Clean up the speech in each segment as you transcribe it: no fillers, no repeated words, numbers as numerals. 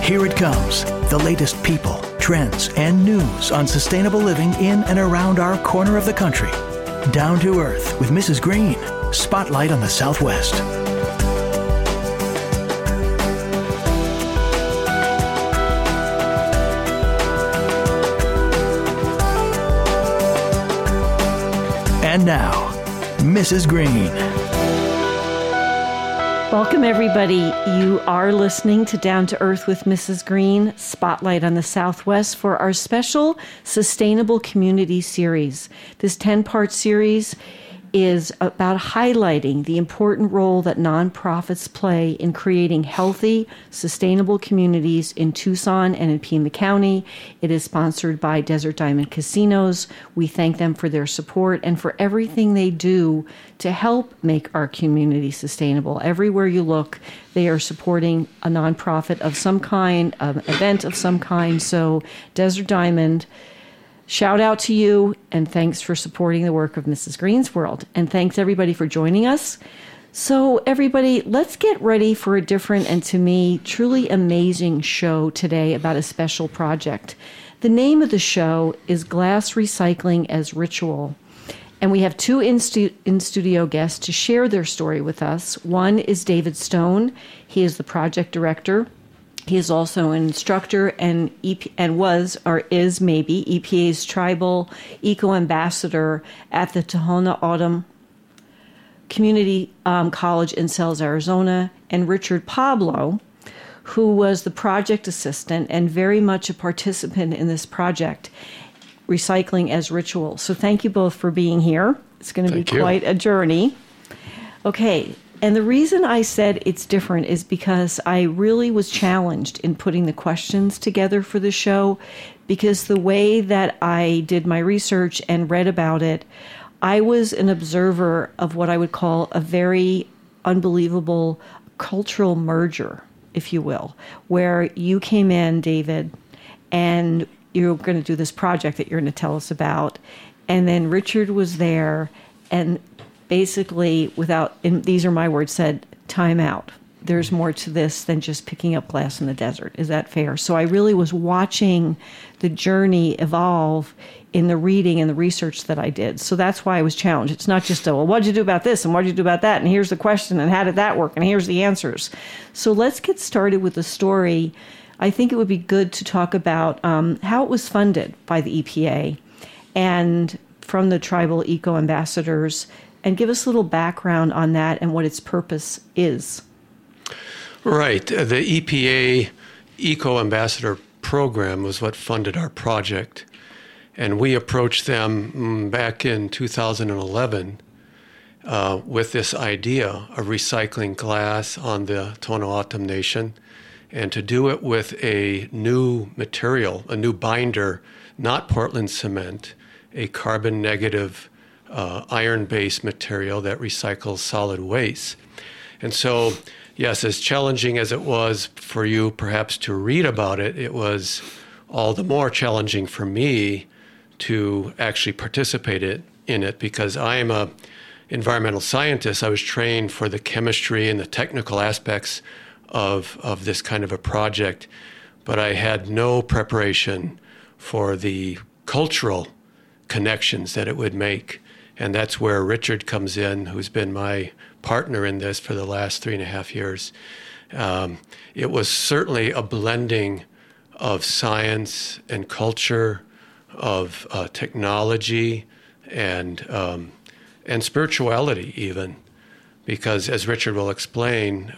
Here it comes, the latest people, trends, and news on sustainable living in and around our corner of the country. Down to Earth with Mrs. Green. Spotlight on the Southwest. And now, Mrs. Green. Welcome, everybody. You are listening to Down to Earth with Mrs. Green, Spotlight on the Southwest, for our special Sustainable Community series. This 10-part series is about highlighting the important role that nonprofits play in creating healthy, sustainable communities in Tucson and in Pima County. It is sponsored by Desert Diamond Casinos. We thank them for their support and for everything they do to help make our community sustainable. Everywhere you look, they are supporting a nonprofit of some kind, an event of some kind. So Desert Diamond, shout out to you, and thanks for supporting the work of Mrs. Green's World. And thanks, everybody, for joining us. So, everybody, let's get ready for a different and, to me, truly amazing show today about a special project. The name of the show is Glass Recycling as Ritual. And we have two in-studio guests to share their story with us. One is David Stone. He is the project director. He is also an instructor and was, or is maybe, EPA's Tribal Eco Ambassador at the Tohono O'odham Community College in Sells, Arizona. And Richard Pablo, who was the project assistant and very much a participant in this project, Recycling as Ritual. So thank you both for being here. It's going to be quite a journey. Okay. And the reason I said it's different is because I really was challenged in putting the questions together for the show, because the way that I did my research and read about it, I was an observer of what I would call a very unbelievable cultural merger, if you will, where you came in, David, and you're going to do this project that you're going to tell us about. And then Richard was there, and basically, these are my words, said, time out. There's more to this than just picking up glass in the desert. Is that fair? So I really was watching the journey evolve in the reading and the research that I did. So that's why I was challenged. It's not just, well, what did you do about this and what did you do about that? And here's the question and how did that work? And here's the answers. So let's get started with the story. I think it would be good to talk about how it was funded by the EPA and from the Tribal Eco Ambassadors, and give us a little background on that and what its purpose is. Right. The EPA Eco Ambassador Program was what funded our project. And we approached them back in 2011 with this idea of recycling glass on the Tohono O'odham Nation, and to do it with a new material, a new binder, not Portland cement, a carbon negative iron-based material that recycles solid waste. And so, yes, as challenging as it was for you perhaps to read about it, it was all the more challenging for me to actually participate in it, because I am an environmental scientist. I was trained for the chemistry and the technical aspects of this kind of a project, but I had no preparation for the cultural connections that it would make. And that's where Richard comes in, who's been my partner in this for the last 3.5 years. It was certainly a blending of science and culture, of technology and spirituality even, because as Richard will explain,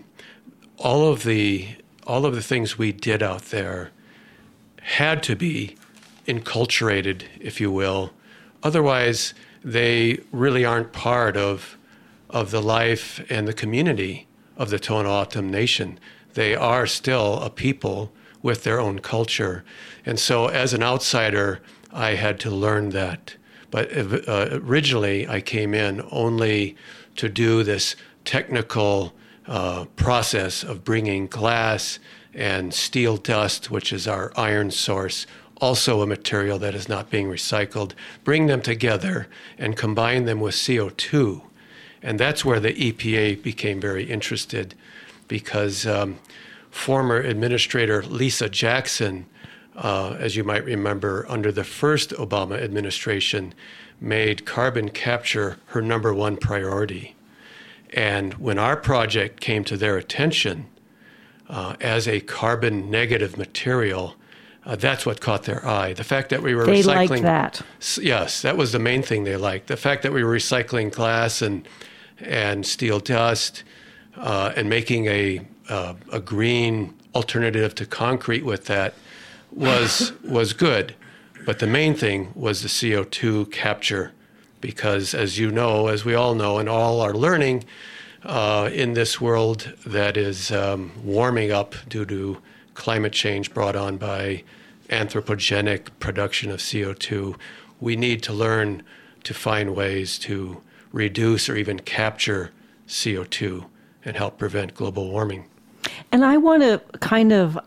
all of the things we did out there had to be enculturated, if you will. Otherwise, they really aren't part of the life and the community of the Tohono O'odham Nation. They are still a people with their own culture. And so as an outsider, I had to learn that. But originally, I came in only to do this technical process of bringing glass and steel dust, which is our iron source, also a material that is not being recycled, bring them together and combine them with CO2. And that's where the EPA became very interested, because former administrator Lisa Jackson, as you might remember, under the first Obama administration, made carbon capture her number one priority. And when our project came to their attention as a carbon negative material, that's what caught their eye. The fact that we were they recycling. Liked that. Yes, that was the main thing they liked. The fact that we were recycling glass and steel dust and making a green alternative to concrete with that was good. But the main thing was the CO2 capture, because as you know, as we all know, and all are learning in this world that is warming up due to climate change brought on by anthropogenic production of CO2, we need to learn to find ways to reduce or even capture CO2 and help prevent global warming. And I want to kind of,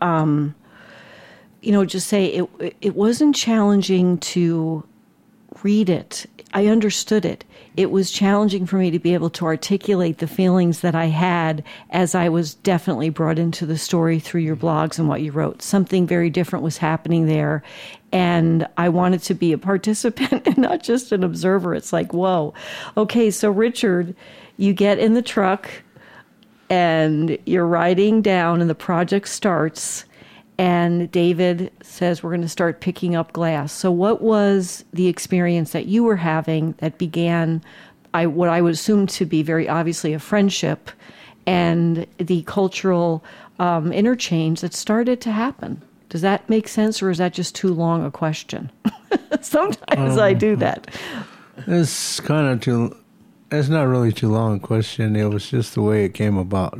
just say it wasn't challenging to read it. I understood it. It was challenging for me to be able to articulate the feelings that I had as I was definitely brought into the story through your blogs and what you wrote. Something very different was happening there, and I wanted to be a participant and not just an observer. It's like, whoa. Okay, so Richard, you get in the truck and you're riding down and the project starts, and David says, we're going to start picking up glass. So what was the experience that you were having that began what I would assume to be very obviously a friendship and the cultural interchange that started to happen? Does that make sense, or is that just too long a question? Sometimes I do that. It's kind of too... It's not really too long a question. It was just the way it came about.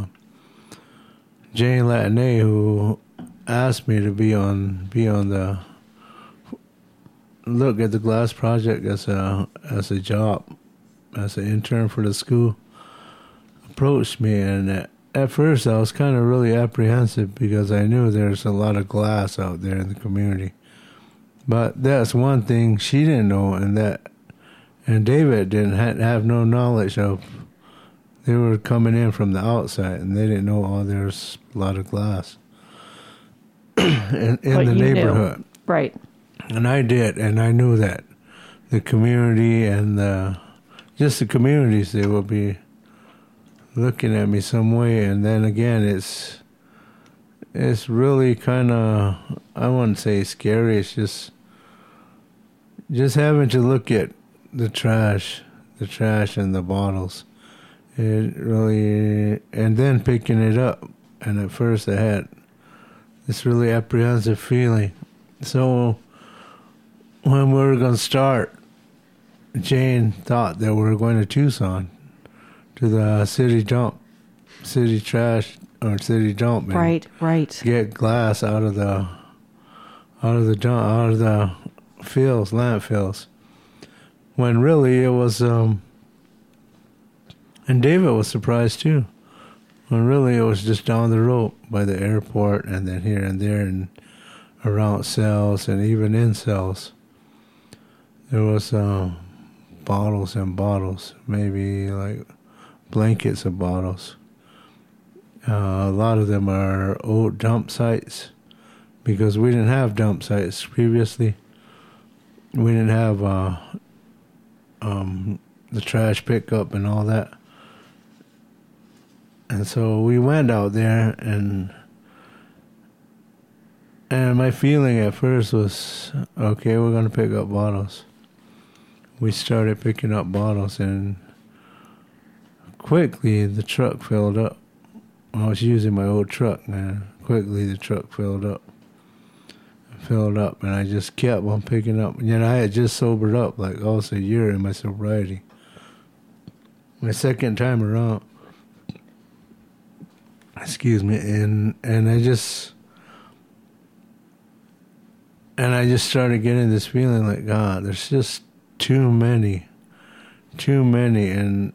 Jane Latine, who asked me to be on the look at the glass project as a job, as an intern for the school, approached me, and at first I was kind of really apprehensive because I knew there's a lot of glass out there in the community. But that's one thing she didn't know, and David didn't have no knowledge of. They were coming in from the outside, and they didn't know, there's a lot of glass in the neighborhood. Knew. Right. And I did, and I knew that the community and just the communities, they will be looking at me some way. And then again, it's really kind of, I wouldn't say scary. It's just having to look at the trash and the bottles. It really, and then picking it up. And at first I had this really apprehensive feeling. So when we were going to start, Jane thought that we were going to Tucson to the city dump, city trash or city dump. Right. Get glass out of the fields, landfills. When really it was, and David was surprised too. When really it was just down the road by the airport, and then here and there and around cells and even in cells. There was bottles and bottles, maybe like blankets of bottles. A lot of them are old dump sites because we didn't have dump sites previously. We didn't have the trash pickup and all that. And so we went out there, and my feeling at first was, okay, we're going to pick up bottles. We started picking up bottles, and quickly the truck filled up. I was using my old truck, and quickly the truck filled up, and I just kept on picking up. And I had just sobered up, like almost a year in my sobriety. My second time around, and I just started getting this feeling like, God, there's just too many, and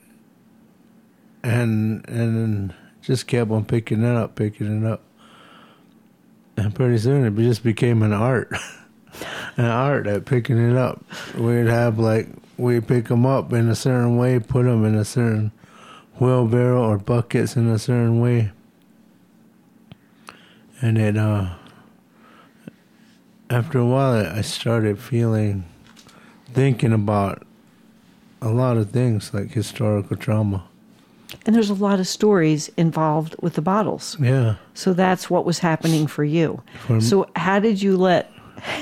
just kept on picking it up, and pretty soon it just became an art at picking it up. We'd pick them up in a certain way, put them in a certain wheelbarrow or buckets in a certain way, And then after a while, I started thinking about a lot of things like historical trauma. And there's a lot of stories involved with the bottles. Yeah. So that's what was happening for you. So how did you let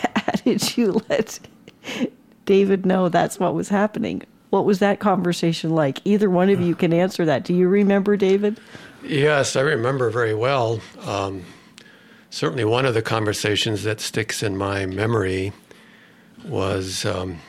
David know that's what was happening? What was that conversation like? Either one of you can answer that. Do you remember, David? Yes, I remember very well. Certainly one of the conversations that sticks in my memory was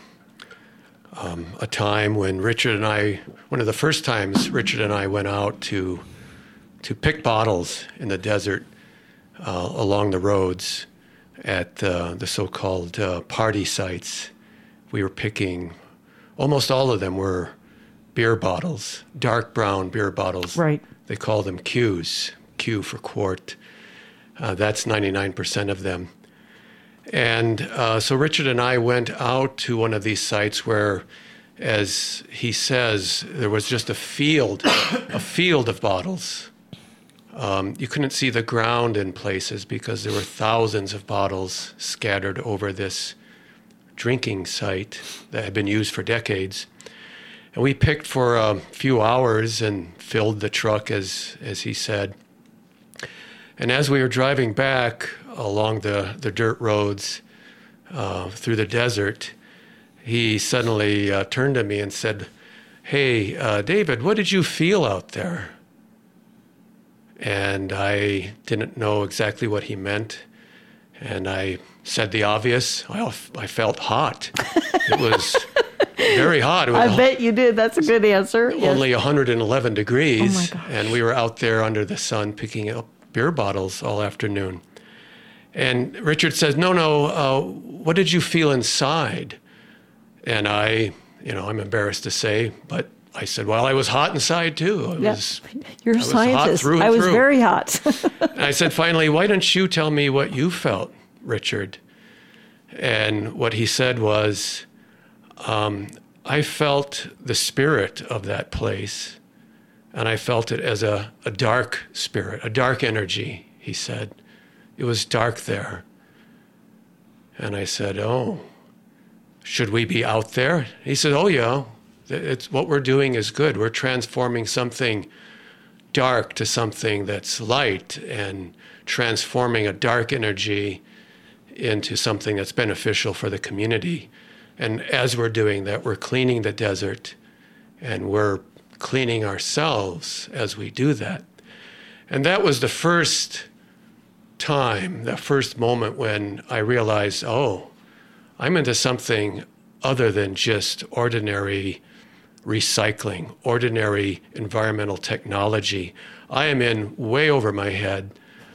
a time when one of the first times Richard and I went out to pick bottles in the desert along the roads at the so-called party sites. We were picking, almost all of them were beer bottles, dark brown beer bottles. Right. They call them Qs, Q for quart. That's 99% of them. And so Richard and I went out to one of these sites where, as he says, there was just a field of bottles. You couldn't see the ground in places because there were thousands of bottles scattered over this drinking site that had been used for decades. And we picked for a few hours and filled the truck, as he said. And as we were driving back along the dirt roads through the desert, he suddenly turned to me and said, "Hey, David, what did you feel out there?" And I didn't know exactly what he meant. And I said the obvious. Well, I felt hot. It was very hot. It was I bet you did. That's a good answer. only 111 degrees. Oh my gosh. And we were out there under the sun picking up beer bottles all afternoon. And Richard says, no, what did you feel inside? And I'm embarrassed to say, but I said, well, I was hot inside too. You're a scientist. I was very hot. And I said, finally, why don't you tell me what you felt, Richard? And what he said was, I felt the spirit of that place, and I felt it as a dark spirit, a dark energy, he said. It was dark there. And I said, oh, should we be out there? He said, oh, yeah. It's what we're doing is good. We're transforming something dark to something that's light and transforming a dark energy into something that's beneficial for the community. And as we're doing that, we're cleaning the desert and we're cleaning ourselves as we do that. And that was the first time, the first moment when I realized, oh, I'm into something other than just ordinary recycling, ordinary environmental technology. I am in way over my head.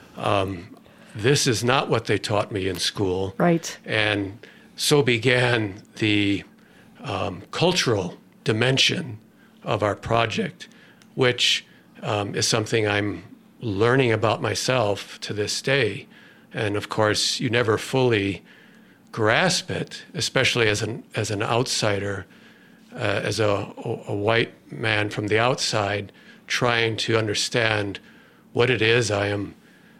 This is not what they taught me in school. Right. And so began the cultural dimension of our project, which is something I'm learning about myself to this day. And of course, you never fully grasp it, especially as an outsider, as a white man from the outside, trying to understand what it is I am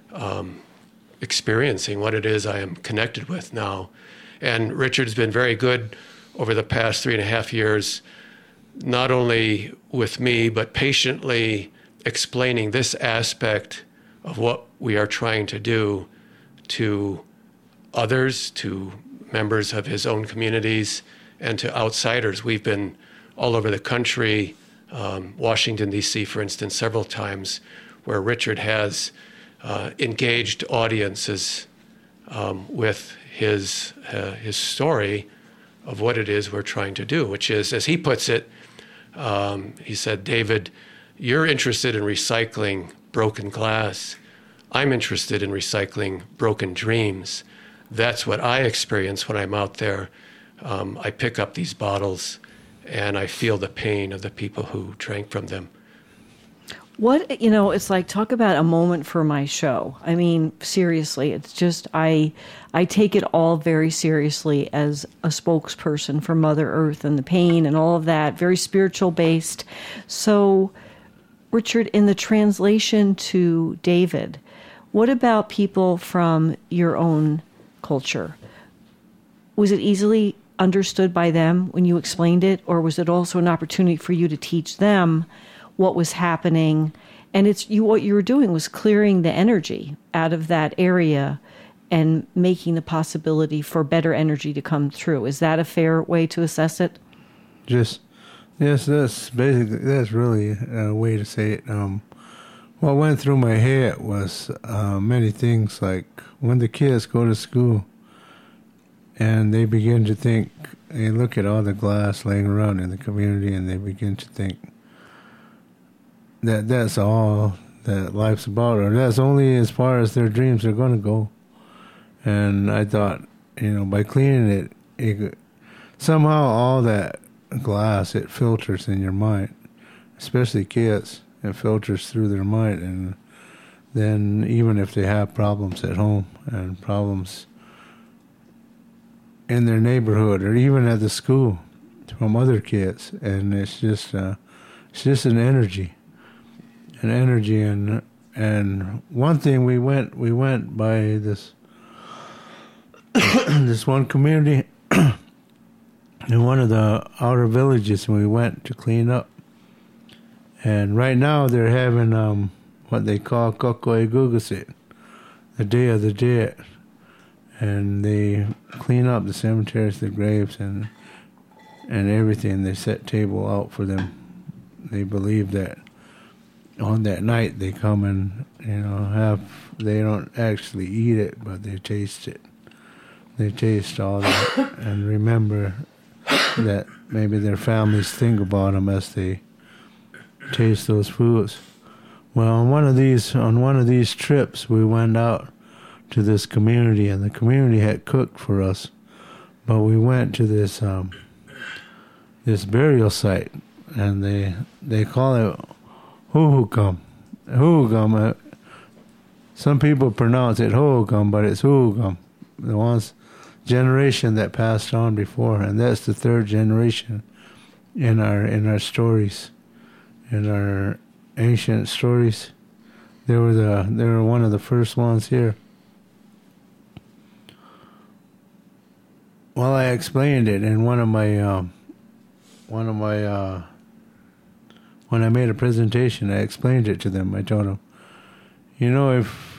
experiencing, what it is I am connected with now. And Richard's been very good over the past 3.5 years, not only with me, but patiently explaining this aspect of what we are trying to do to others, to members of his own communities, and to outsiders. We've been all over the country, Washington, D.C., for instance, several times, where Richard has engaged audiences with his story of what it is we're trying to do, which is, as he puts it, he said, David, you're interested in recycling broken glass. I'm interested in recycling broken dreams. That's what I experience when I'm out there. I pick up these bottles and I feel the pain of the people who drank from them. It's like, talk about a moment for my show. I mean, seriously, it's just, I take it all very seriously as a spokesperson for Mother Earth and the pain and all of that, very spiritual based. So, Richard, in the translation to David, What about people from your own culture? Was it easily understood by them when you explained it, or was it also an opportunity for you to teach them what was happening? And what you were doing was clearing the energy out of that area and making the possibility for better energy to come through. Is that a fair way to assess it? Yes, that's really a way to say it. What went through my head was many things, like when the kids go to school and they begin to think, they look at all the glass laying around in the community and they begin to think that that's all that life's about, or that's only as far as their dreams are going to go. And I thought, by cleaning it somehow all that glass, it filters in your mind, especially kids. It filters through their mind, and then even if they have problems at home and problems in their neighborhood or even at the school from other kids, and it's just an energy, and one thing we went by this this one community in one of the outer villages, and we went to clean up. And right now they're having what they call Kokoegugasit, the Day of the Dead. And they clean up the cemeteries, the graves, and everything. They set table out for them. They believe that on that night they come and, they don't actually eat it, but they taste it. They taste all that and remember that maybe their families think about them as they taste those foods. Well, on one of these trips, we went out to this community, and the community had cooked for us, but we went to this burial site, and they call it Huhukam. Huhukam. Some people pronounce it Hohukam, but it's Huhukam. The generation that passed on before, and that's the third generation in our stories. In our ancient stories, they were one of the first ones here. Well, I explained it in one of my when I made a presentation. I explained it to them. I told them, if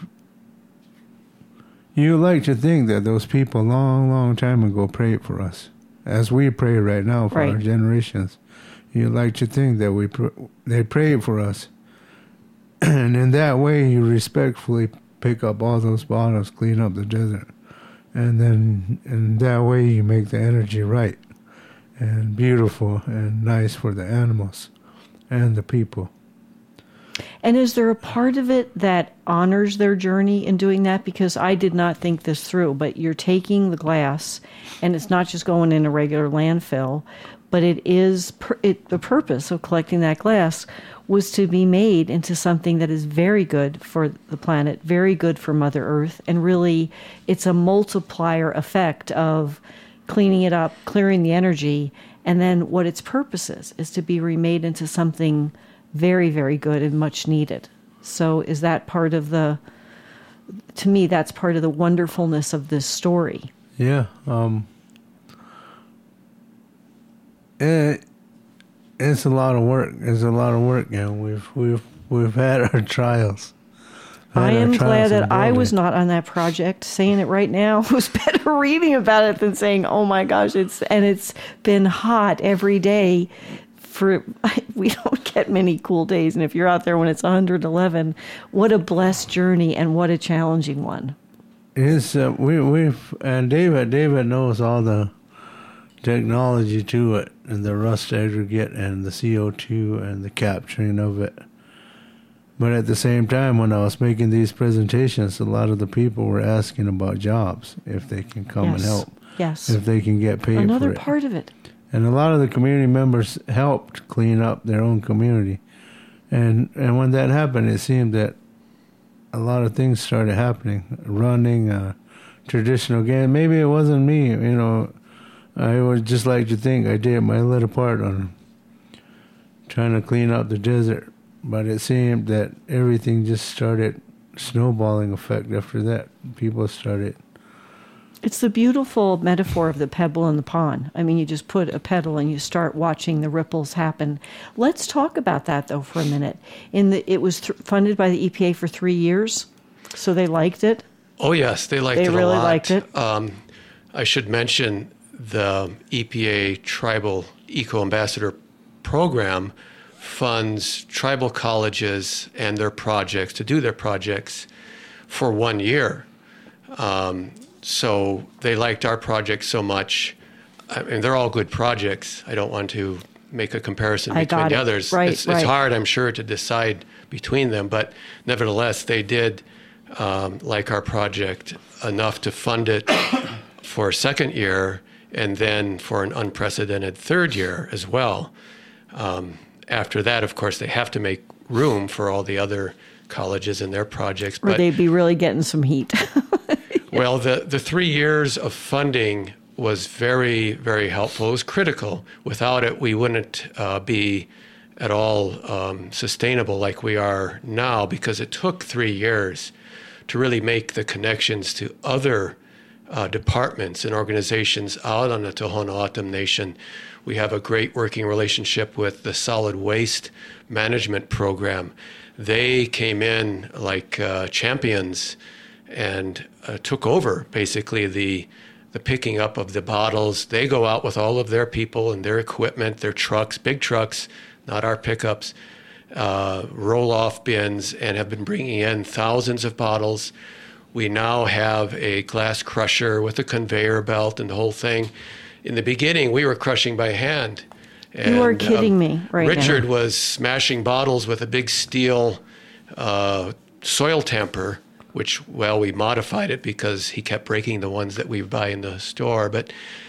you like to think that those people long, long time ago prayed for us, as we pray right now for our generations. You like to think that they prayed for us. And in that way, you respectfully pick up all those bottles, clean up the desert. And then in that way, you make the energy right and beautiful and nice for the animals and the people. And is there a part of it that honors their journey in doing that? Because I did not think this through, but you're taking the glass, and it's not just going in a regular landfill, but it is the purpose of collecting that glass was to be made into something that is very good for the planet, very good for Mother Earth, and really it's a multiplier effect of cleaning it up, clearing the energy, and then what its purpose is to be remade into something very, very good and much needed. So is that part of to me, that's part of the wonderfulness of this story. Yeah. It's a lot of work. And we've had our trials. I am glad that I was not on that project. Saying it right now was better reading about it than saying, "Oh my gosh!" It's been hot every day. We don't get many cool days, and if you're out there when it's 111, what a blessed journey and what a challenging one. It's and David knows all the technology to it, and the rust aggregate and the CO2 and the capturing of it. But at the same time, when I was making these presentations, a lot of the people were asking about jobs, if they can come and help. Yes. If they can get paid for it. Another part of it. And a lot of the community members helped clean up their own community. And when that happened, it seemed that a lot of things started happening. Running, traditional game. Maybe it wasn't me, I would just like to think I did my little part on trying to clean up the desert. But it seemed that everything just started snowballing effect after that. People started. It's the beautiful metaphor of the pebble in the pond. I mean, you just put a pedal and you start watching the ripples happen. Let's talk about that, though, for a minute. It was funded by the EPA for 3 years, so they liked it. Oh, yes, they liked it a lot. They really liked it. I should mention the EPA Tribal Eco Ambassador Program funds tribal colleges and their projects to do their projects for 1 year. So they liked our project so much. I mean, they're all good projects. I don't want to make a comparison between the others. Right, it's hard, I'm sure, to decide between them, but nevertheless, they did like our project enough to fund it for a second year and then for an unprecedented third year as well. After that, of course, they have to make room for all the other colleges and their projects. Or they'd be really getting some heat. Well, the 3 years of funding was very, very helpful. It was critical. Without it, we wouldn't be at all sustainable like we are now, because it took 3 years to really make the connections to other departments and organizations out on the Tohono O'odham Nation. We have a great working relationship with the Solid Waste Management Program. They came in like champions and took over basically the picking up of the bottles. They go out with all of their people and their equipment, their trucks, big trucks, not our pickups, roll-off bins, and have been bringing in thousands of bottles. We now have a glass crusher with a conveyor belt and the whole thing. In the beginning, we were crushing by hand. And, you are kidding me right Richard now. was smashing bottles with a big steel soil tamper, which, well, we modified it because he kept breaking the ones that we buy in the store. But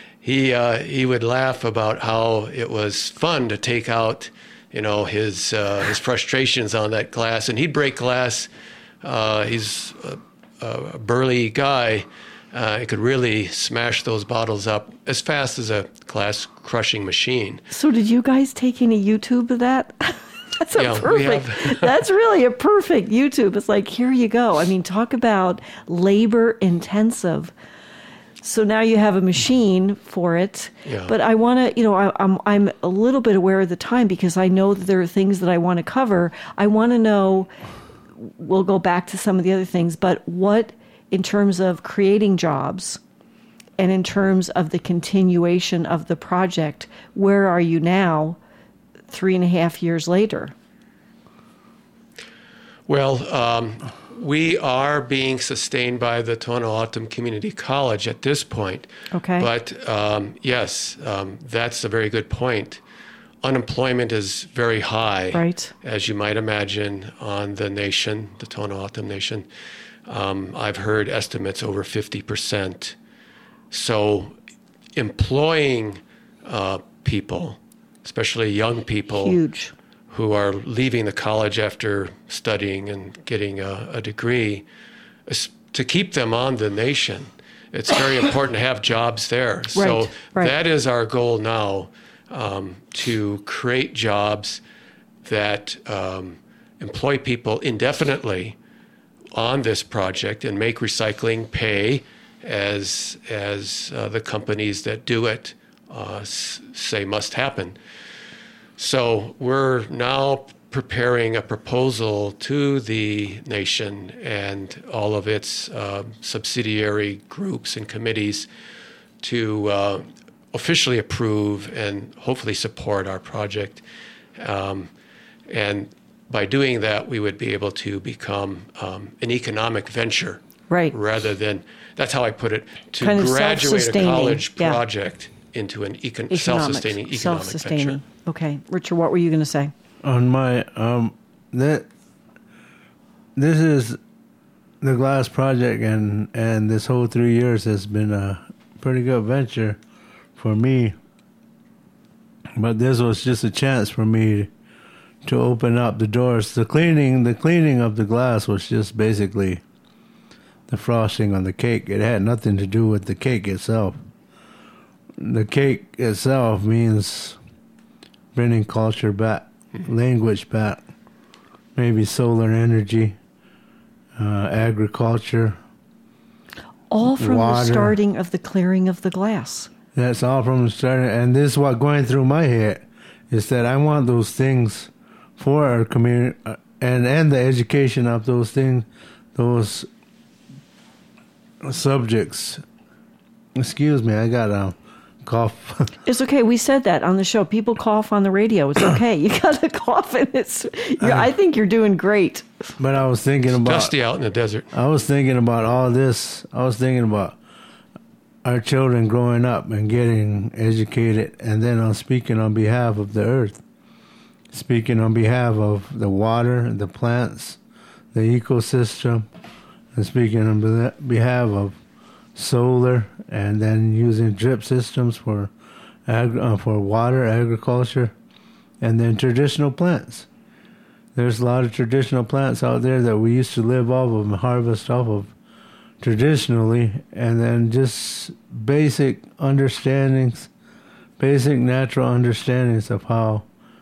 he would laugh about how it was fun to take out, his frustrations on that glass. And he'd break glass. He's a burly guy. He could really smash those bottles up as fast as a glass crushing machine. So did you guys take any YouTube of that? That's That's really a perfect YouTube. It's like, here you go. I mean, talk about labor intensive. So now you have a machine for it. Yeah. But I want to, I'm a little bit aware of the time because I know that there are things that I want to cover. I want to know, we'll go back to some of the other things, but what, in terms of creating jobs and in terms of the continuation of the project, where are you now 3.5 years later? Well, we are being sustained by the Tohono O'odham Community College at this point. Okay. But yes, that's a very good point. Unemployment is very high, right, as you might imagine, on the nation, the Tohono O'odham Nation. I've heard estimates over 50%. So employing people, especially young people, huge, who are leaving the college after studying and getting a degree, to keep them on the nation. It's very important to have jobs there. So that is our goal now, to create jobs that employ people indefinitely on this project and make recycling pay as the companies that do it say must happen. So we're now preparing a proposal to the nation and all of its subsidiary groups and committees to officially approve and hopefully support our project. And by doing that, we would be able to become an economic venture. Right. Rather than, that's how I put it, to kind of graduate a college project into an self-sustaining economic venture. Okay. Richard, what were you going to say? On my, this is the glass project, and this whole 3 years has been a pretty good venture for me. But this was just a chance for me to open up the doors. The cleaning of the glass was just basically the frosting on the cake. It had nothing to do with the cake itself. The cake itself means bringing culture back, language back, maybe solar energy, agriculture. All from water. the starting of the clearing of the glass. That's all from the starting. And this is what going through my head is that I want those things for our community and the education of those things, those subjects. Excuse me, I got a cough. It's okay. We said that on the show. People cough on the radio. It's okay. You got to cough, and I think you're doing great. But I was thinking about dusty out in the desert. I was thinking about all this. I was thinking about our children growing up and getting educated, and then I'm speaking on behalf of the earth, speaking on behalf of the water, the plants, the ecosystem, and speaking on behalf of solar, and then using drip systems for water, agriculture, and then traditional plants. There's a lot of traditional plants out there that we used to live off of and harvest off of traditionally, and then just basic understandings, basic natural understandings of how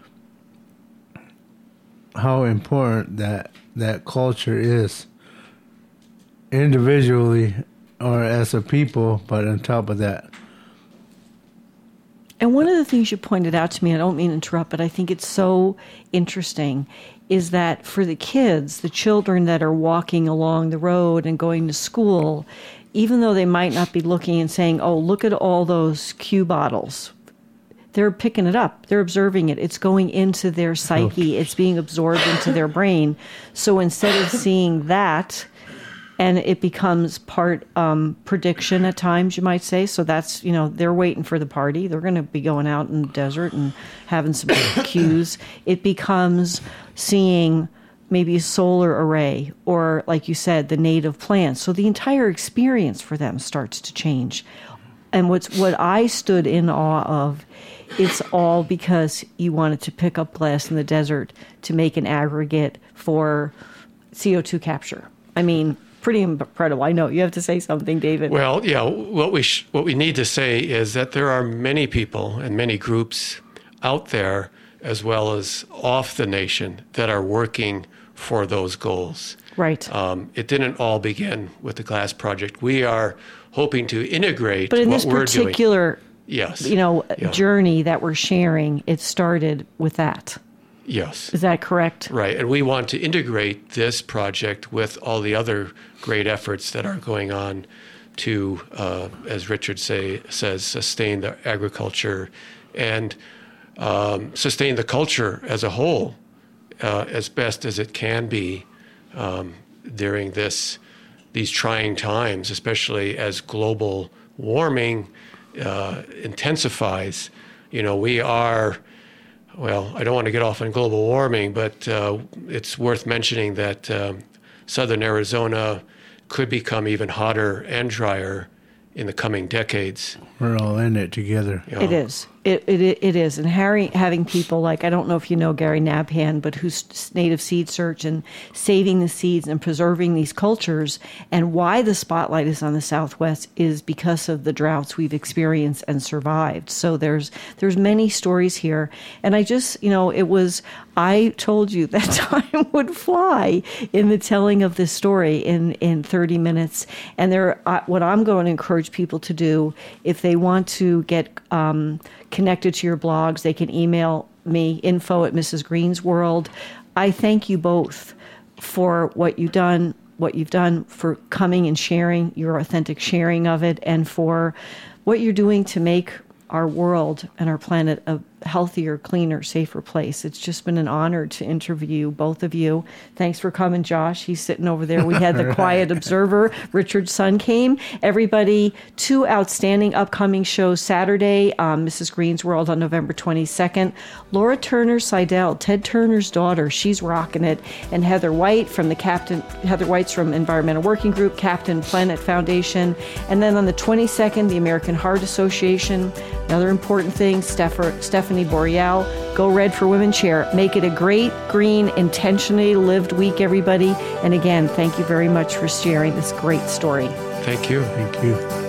important that culture is individually or as a people, but on top of that. And one of the things you pointed out to me, I don't mean to interrupt, but I think it's so interesting, is that for the kids, the children that are walking along the road and going to school, even though they might not be looking and saying, oh, look at all those Q bottles, they're picking it up. They're observing it. It's going into their psyche. It's being absorbed into their brain. So instead of seeing that, and it becomes part prediction at times, you might say. So that's, they're waiting for the party. They're going to be going out in the desert and having some cues. It becomes seeing maybe a solar array or, like you said, the native plants. So the entire experience for them starts to change. And what I stood in awe of, it's all because you wanted to pick up glass in the desert to make an aggregate for CO2 capture. I mean, pretty incredible. I know you have to say something, David. Well, yeah, what we need to say is that there are many people and many groups out there, as well as off the nation, that are working for those goals. Right. It didn't all begin with the Glass Project. We are hoping to integrate but in what this we're particular, doing. journey that we're sharing, it started with that. Yes. Is that correct? Right. And we want to integrate this project with all the other great efforts that are going on to, as Richard says, sustain the agriculture and sustain the culture as a whole as best as it can be during these trying times, especially as global warming intensifies. We are... Well, I don't want to get off on global warming, but it's worth mentioning that southern Arizona could become even hotter and drier in the coming decades. We're all in it together. It is. It is. And having people like, I don't know if you know Gary Nabhan, but who's Native Seed Search and saving the seeds and preserving these cultures. And why the spotlight is on the Southwest is because of the droughts we've experienced and survived. So there's many stories here. And I just, I told you that time would fly in the telling of this story in 30 minutes. And what I'm going to encourage people to do, if they want to get connected to your blogs, they can email me, info@Mrs. World. I thank you both for what you've done for coming and sharing your authentic sharing of it, and for what you're doing to make our world and our planet a healthier, cleaner, safer place. It's just been an honor to interview both of you. Thanks for coming, Josh. He's sitting over there. We had the Right. Quiet Observer. Richard's son came. Everybody, 2 outstanding upcoming shows Saturday, Mrs. Green's World on November 22nd. Laura Turner Seidel, Ted Turner's daughter, she's rocking it. And Heather White's from Environmental Working Group, Captain Planet Foundation. And then on the 22nd, the American Heart Association. Another important thing, Stephanie Boreal, Go Red for Women chair. Make it a great, green, intentionally lived week, everybody. And again, thank you very much for sharing this great story. Thank you. Thank you.